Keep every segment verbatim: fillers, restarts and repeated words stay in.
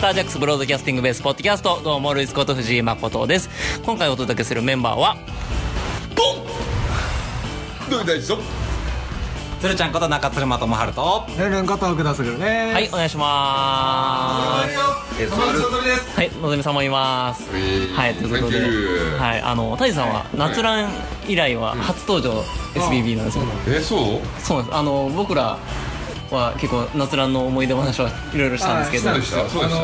タージャックスブロードキャスティングベースポッドキャスト、どうもルイスこと藤井誠です。今回お届けするメンバーはボンどう大事とつるちゃんこと中鶴間智春とルンルンこと奥田すぐるです。 はい、お願いしまーす。 え浜口のぞみです。 はい、のぞみさんもいます。はい、ということで、はい、あのタイさんは夏ラン以来は初登場 エスビービー なんですよ。 え、そうそうなんです。あの僕らは結構夏ランの思い出話はいろいろしたんですけど、 そうでした、そうでした。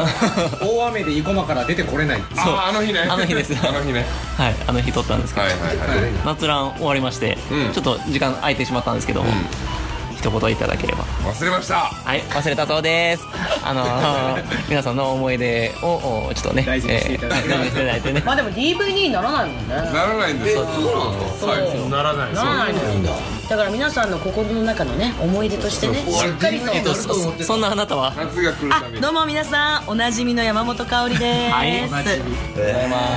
大雨で生駒から出てこれない。 そうあ、あの日ね、 あの日ですあの日ね、 はい、あの日撮ったんですけど、 はいはいはい、 夏ラン終わりまして、 うんちょっと時間空いてしまったんですけども、一言いただければ。 忘れました。 はい、忘れたそうです。あのー、皆さんの思い出をちょっとね大事にしていただいて、 えー大事にしていただいてね。 まあでも ディーブイディー にならないもんね。 ならないんですよ。そうなんですか。はい。 ならない。 ならないのよ。だから皆さんの心の中のね思い出としてね、しっかりと。 えっとそそそんなあなたは。 夏が来るあたびに。 どうも皆さんおなじみの山本香織です。 はい、おなじみございます。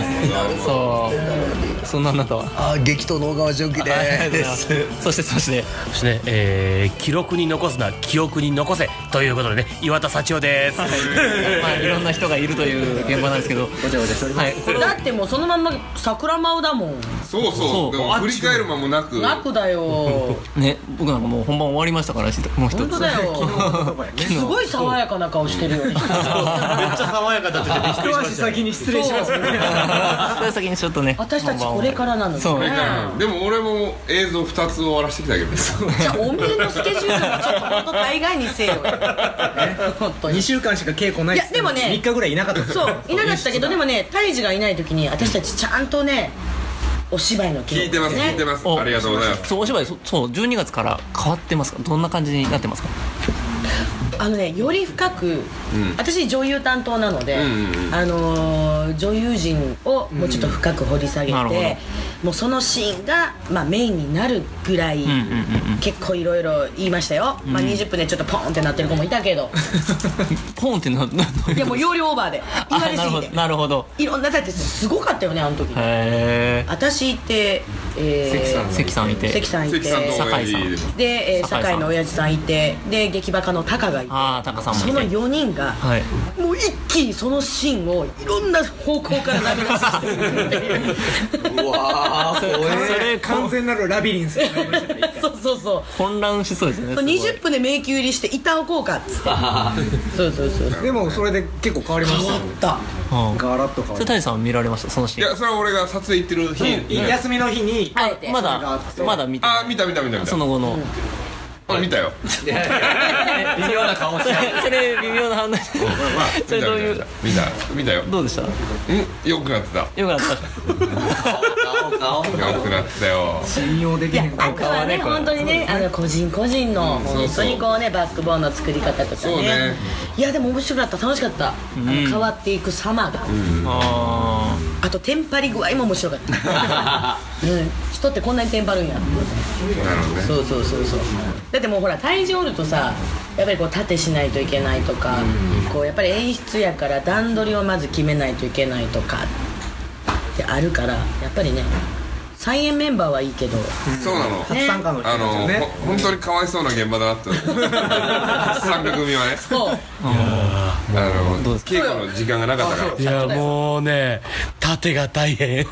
そうそんなあなたは。 あ、激闘の小川純喜ありがとうございでますす。 そしてそしてそしてね、えー、記録に残すな記憶に残せということでね、岩田幸男です。 まあいろんな人がいるという現場なんですけど、はい、これをだってもうそのまんま桜舞うだもん。 そうそそうう。でも振り返る間もなく。 楽だよ。 ね、僕なんかもう本番終わりましたから、もう一つ。 本当だよ。すごい爽やかな顔してるよね。 めっちゃ爽やかだってびっくりしま一足した。 先に失礼しますね。 それ先にちょっとね。 私たちこれからなのにね。 そうね。 でも俺も映像ふたつ終わらせてきたけど。 じゃあおめえのスケジュールはちょっと本当大概にせよ。本当ににしゅうかんしか稽古ない。 いやでもねみっかぐらいいなかった。 そういなかったけど、でもね胎児がいない時に私たちちゃんとねお芝居の記録聞いてます、聞いてます。 おありがとうございます。 そう、お芝居、そそうじゅうにがつから変わってますか。どんな感じになってますか。 あのねより深く、私女優担当なので、 うんうんうんあのー女優陣をもうちょっと深く掘り下げて、 なるほどもうそのシーンが、まあ、メインになるぐらい、 んうんうん結構いろいろ言いましたよ、まあ、にじゅっぷんでちょっとポンってなってる子もいたけどポンってななどういういやもう容量オーバーで言われすぎてあ、なるほど。 いろんなだってすごかったよねあの時へえ。 私いて、えー、 関さんいて。 関さんいて関さんと酒井さん親父で、えー、 酒井さん堺の親父さんいてで劇バカのタカがいて、 ああ、タカさんもいて。 そのよにんが、 はい。 もう一気にそのシーンをいろんな方向から投げ出してくるっていううわー、怖え。 それ完全なるラビリンスになりましたね。 そうそうそう混乱しそうですね。 にじゅっぷんで迷宮入りして一旦置こうかっつってそうそうそうでもそれで結構変わりましたよね。 だうん。 ガラッと変わりそれ、谷さんは見られました、そのシーン。 いや、それは俺が撮影行ってる日。ね休みの日にあえてまだまだ見てない。 あ、見た見た見た見た。 その後の。 あ、見たよ。 微妙な顔しそれてそれ微妙な話。それどういう見た見たよ。 どうでした。 うん、よくなってた。 よくなった。 顔顔よくなってたよ。 信用できいやへんあとはね本当にねあの個人個人のそうそう本当にこうねバックボーンの作り方とかそうねねいやでも面白かった楽しかった、あの変わっていく様が、 ああとテンパり具合も面白かったうん、人ってこんなにテンパるんやなるほどね。 そうそうそうそうだってもうほら体重おるとさやっぱりこう縦しないといけないとか、こうやっぱり演出やから段取りをまず決めないといけないとかってあるからやっぱりね再演メンバーはいいけどそうなの。 初参加の人あのですよね。 ほ本当にかわいそうな現場だなって三角組はね、 そうあの稽古の時間がなかったから。 いやもうね、盾が大変。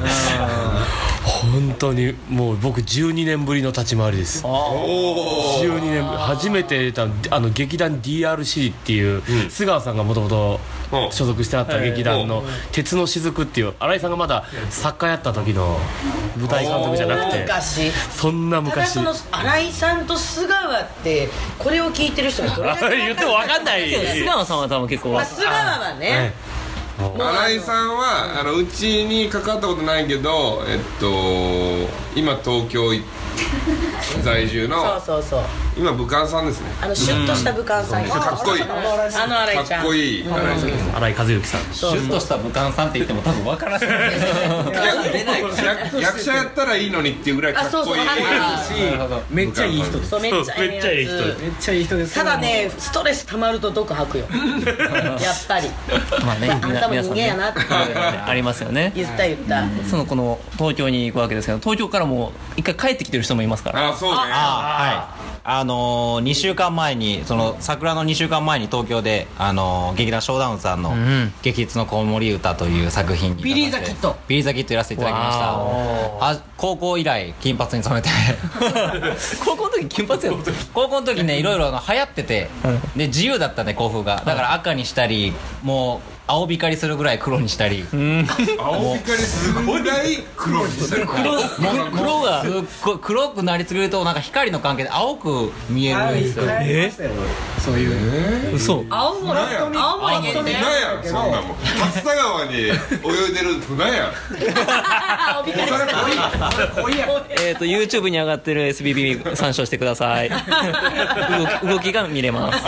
本当にもう僕じゅうにねんぶりの立ち回りです。じゅうにねんぶり初めて出たあの劇団 ディーアールシー っていう須川さんがもともと所属してあった劇団の鉄の雫っていう新井さんがまだ作家やった時の舞台監督じゃなくて、 昔そんなただ昔その新井さんと須川ってこれを聞いてる人がどれだけ言っても分かんない。 須川さんは多分結構。 まあ須川はね新井さんはあのうちに関わったことないけど、えっと今東京在住のそうそうそう今武漢さんですね。 あのシュッとした武漢さんかっこいい、 あの新井ちゃんかっこいい新井さんです。 新井和之さん。 そうシュッとした武漢さんって言っても多分分からない出ない役役者やったらいいのにっていうぐらいかっこいい。 あそうそうめっちゃいい人です。 そうめっちゃめっちゃいい人やつめっちゃいい人です。 ただねストレス溜まると毒吐くよやっぱりまあね、 あんたも人間やなってありますよね。 言った言ったそのこの東京に行くわけですけど、東京からも一回帰ってきてる人ももいますから。 あ、そうね。 はい。あのー、にしゅうかんまえにその桜のにしゅうかんまえに東京で、あのー、劇団ショーダウンさんの「激烈の子守歌」という作品にビリー・ザ・キッドビリー・ザ・キッドやらせていただきましたは高校以来金髪に染めて高校の時金髪やった高校の時ねいろいろ流行っててで自由だったね校風がだから赤にしたりもう青光りするぐらい黒にしたり青光りするぐらい黒にしたり黒黒がすっごい黒くなりすぎるとなんか光の関係で青く見えるんですよえそういう嘘青森青森限定船やんそんなもん竜田川に泳いでる船やん青光りしたえっと YouTube に上がってる エスビービー 参照してください動き動きが見れます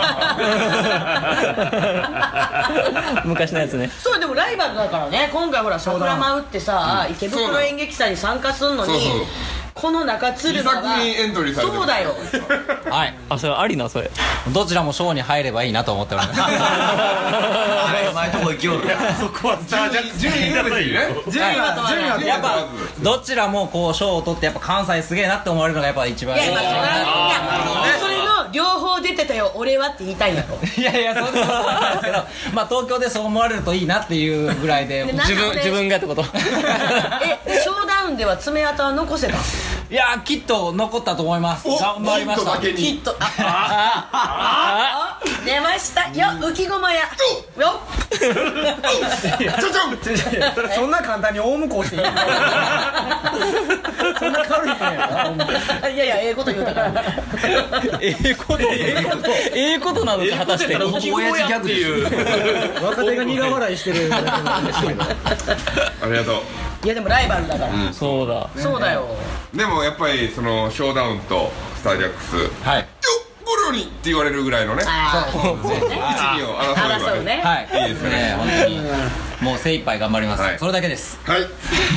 昔のやつね。 そうでもライバルだからね今回ほら桜舞うってさ、うん、池袋演劇祭に参加するのにそうそうこの中鶴間はにさくにんエントリーされてるそうだよはいあそれありなそれどちらもショーに入ればいいなと思っております前とこ行きよるそこは順位がですね順位は問わないやっぱどちらもこう賞を取ってやっぱ関西すげえなって思われるのがやっぱ一番いやいやそれはそれの両方出てたよ俺はって言いたいんやろいやいやそんなことないですけどまあ東京でそう思われるといいなっていうぐらいでで自分自分がってことえショーダウンでは爪痕は残せたいやきっと残ったと思います頑張りましたきっとだけにきっとあああ出ましたよ浮きごまやよっちょちょそんな簡単に大向こうしていいのそんな軽いねいやいやええこと言うたからええことええことええことなのか果たして親父ギャグです若手が苦笑いしてるだけなんですけどありがとういやでもライバルだから、うん、 そうだそうだよでもやっぱりそのショーダウンとスタージャックスはいよっゴロにって言われるぐらいのねあそうそうそう一二を争えばねはいいいですね本当にもう精一杯頑張ります、 はいそれだけですはい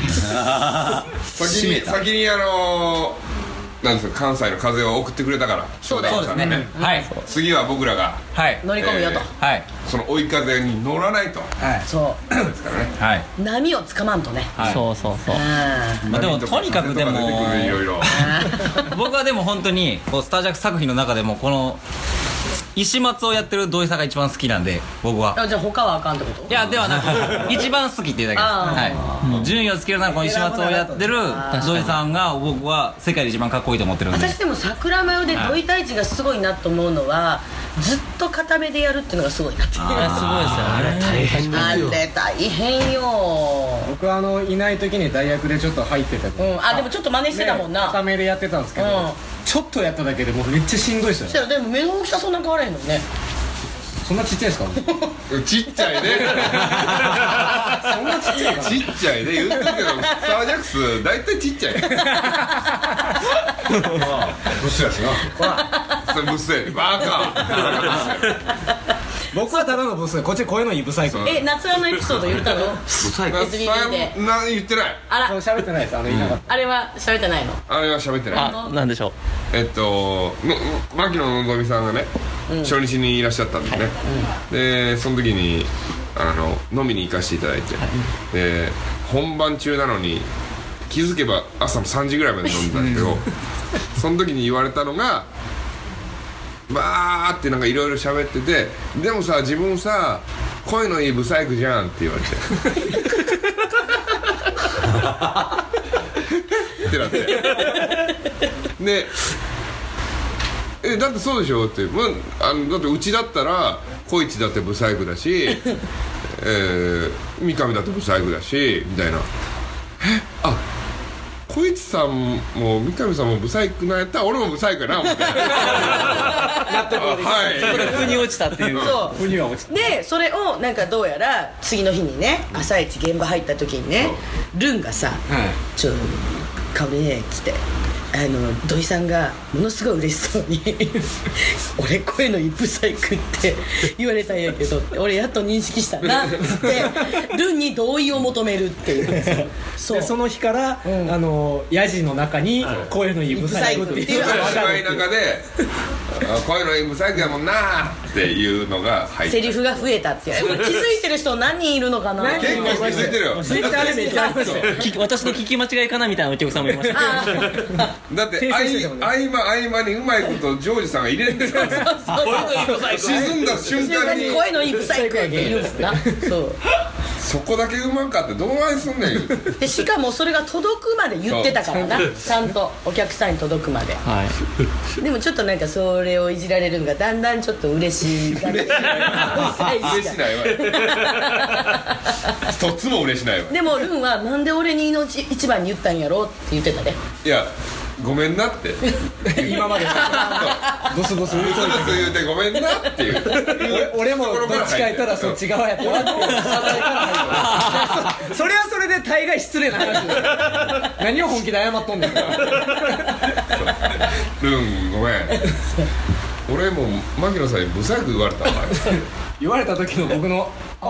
先に先にあのー、なんですか関西の風を送ってくれたからそうですね、うん、はい次は僕らがはい乗り込むよと、 えはいその追い風に乗らないとはいそうですからねはい波をつかまんとね、 はいそうそうそううんまあでもとにかくでも波とか出てくるいろいろ僕はでも本当にこうスタージャック作品の中でもこの石松をやってる土井さんが一番好きなんで僕はあじゃあ他はあかんってこといやではなく一番好きっていうだけです、はい、順位をつけるならこの石松をやってる土井さんが僕は世界で一番かっこいいと思ってるんで私でも桜舞で土井太一がすごいなと思うのはずっと固めでやるっていうのがすごいなってあれすごいですよあれ大変あれ大変よ僕はあのいない時に代役でちょっと入ってたけど、 うんあでもちょっと真似してたもんな、 ね、固めでやってたんですけど、 うんちょっとやっただけでもうめっちゃしんどいですよねそしたらでも目の大きさそんな変わらへんのねそんなちっちゃいですかちっちゃいねそんなちっちゃいかなちっちゃいね言ってるけどスタージャックス大体ちっちゃいブスやしなそれブスやでバカ僕はただのブスこっち声のいいブサイクえ夏ラのエピソード言ったのブサイクエスビービー でな言ってないあら喋ってないですあの言いなかったあれは喋ってないのあれは喋ってないあなんでしょうえっとの牧野のぞみさんがね、うん、初日にいらっしゃったんですね、はいうん、でその時にあの飲みに行かせていただいて、はい、で本番中なのに気づけば朝のさんじぐらいまで飲んでたんだけどその時に言われたのがバーってなんかいろいろ喋っててでもさ自分さ声のいいブサイクじゃんって言われてってなってでえだってそうでしょって、まあ、あのだってうちだったら小市だってブサイクだし、えー、三上だってブサイクだしみたいなえあ小市さんも三上さんもブサイクなんやったら俺もブサイクやな思って納得はできるはいそれ腑に落ちたっていうそう腑には落ちたでそれをなんかどうやら次の日にね朝一現場入った時にねルンがさ「ちょ香りね」っつってあの土井さんがものすごい嬉しそうに「俺声のいいブサイクって言われたんやけど俺やっと認識したな」っつってルンに同意を求めるっていうそうでその日から、うん、あのヤジの中に声のいいブサイクっていう芝居の中でこういうのイブサイクやもんなっていうのが入ってセリフが増えたっていう気づいてる人何人いるのかな。 結構気づいてるよ。 ツイッターでめっちゃありましたよ。 聞き私の聞き間違いかなみたいなお客さんもいました。 だって合間合間にうまいことジョージさんが入れるんですよ。沈んだ瞬間に声のいいブサイクやけん言うんすな。そうそこだけうまんかってどうあいすんねん。 でしかもそれが届くまで言ってたからな、ちゃんとお客さんに届くまで。 はいでもちょっとなんかそれをいじられるのがだんだんちょっと嬉しい嬉し嬉しないわ。一つも嬉しないわ。 でもルンはなんで俺に命一番に言ったんやろって言ってたね。 いやごめんなって今までボスボス言うといブスブス言うてごめんなっていう俺もどっちか言ったらそっち側やったわっていう謝罪から入る。それはそれで大概失礼な話です。何を本気で謝っとんねん。 ルンごめん。俺も牧野さんにブサイク言われたわ。 言われた時の僕の「あ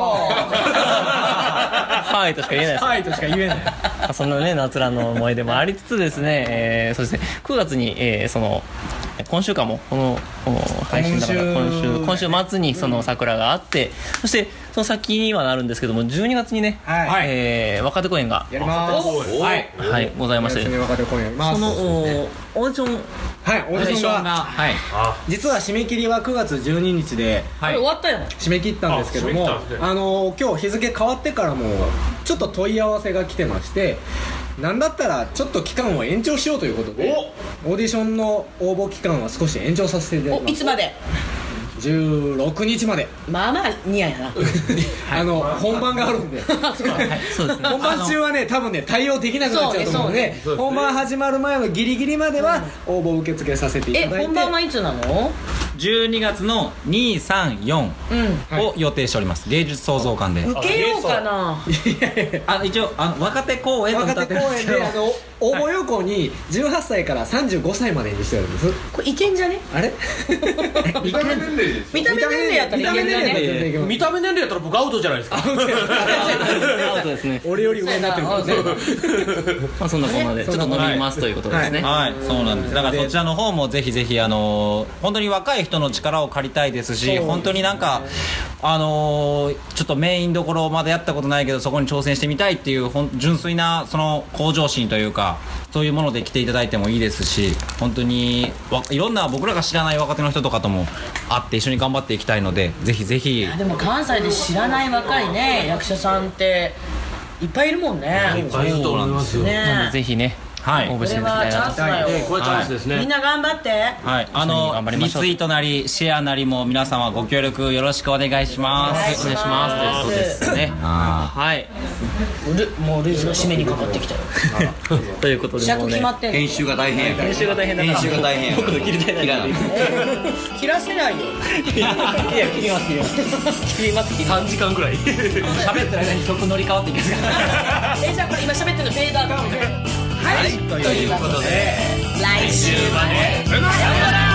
はいとしか言えないです。 はい」としか言えない。 そんなね夏らの思い出もありつつですね、えー、そしてくがつに、えー、その今週間もこの配信だから今週今週末にその桜があって、そしてその先にはなるんですけどもじゅうにがつにね、 はいえー、若手公演がやります。はい、 はい、ございまして、 若手公演やります。 そのオーディション、 はいオーディションがはい実は締め切りはくがつじゅうににちであれ終わったよ。 締め切ったんですけども、あの今日日付変わってからもちょっと問い合わせが来てまして、なんだったらちょっと期間を延長しようということでオーディションの応募期間は少し延長させていただきます。 おいつまで？ じゅうろくにちまで。 まあまあニヤやな。 あの本番があるんでそうですね、 本番中はね多分ね対応できなくなっちゃうと思うので、本番始まる前のギリギリまでは応募受付させていただいて。 え本番はいつなの？ じゅうにがつのに、さん、よんを予定しております。芸術創造館で受けようかな。 あの一応あの若手公演と若手公歌ってますけど演であの応募要項にじゅうはっさいからさんじゅうごさいまでにしてあるんです。 これいけんじゃね？ あれ見た目年齢です見た目年齢やったらいけんじゃ見た目年齢やったら全然いけね？ ます見た目年齢やったら僕アウトじゃないですか。 アウトですね。 俺より上になってるからね。 まあそんなこんなでちょっと飲みますということですね。 はい、そうなんです。だからそちらの方もぜひぜひあのー本当に若い人の力を借りたいですし、本当になんかあのーちょっとメインどころまでやったことないけどそこに挑戦してみたいっていうほん純粋なその向上心というかそういうもので来ていただいてもいいですし、本当にわいろんな僕らが知らない若手の人とかとも会って一緒に頑張っていきたいので、ぜひぜひ。 でも関西で知らない若いね役者さんっていっぱいいるもんね。 大事と思いますよ。 なのでねぜひね、 はい応募していただきたいなと。 これはチャンスだよ。 これチャンスですね。 みんな頑張って。 はい、あ一緒にの頑張りましょうリツイートなりシェアなりも皆様ご協力よろしくお願いします。 お願いしますということですね。はい。 ルもうルイズが締めにかかってきたよ。 ということでも尺うね決まってんの？ 編集が大変やから編集が大変だから編集が大変やから僕の切りたいな切らない切らせないよ。 いや切ります切ります切ります切ります。 さんじかんぐらい。 喋ってる間に曲乗り換わっていきますからえじゃあこれ今喋ってるのフェーダーだ。 はいということで来週まで。 さよなら。 さよなら。